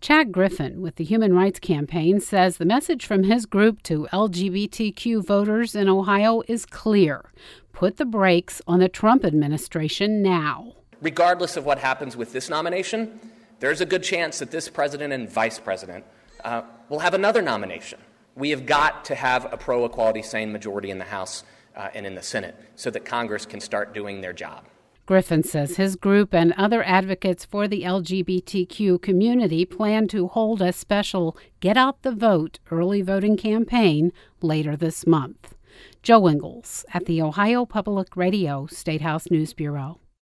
Chad Griffin with the Human Rights Campaign says the message from his group to LGBTQ voters in Ohio is clear. Put the brakes on the Trump administration now. Regardless of what happens with this nomination, there's a good chance that this president and vice president will have another nomination. We have got to have a pro-equality sane majority in the House and in the Senate so that Congress can start doing their job. Griffin says his group and other advocates for the LGBTQ community plan to hold a special Get Out the Vote early voting campaign later this month. Joe Ingles at the Ohio Public Radio State House News Bureau.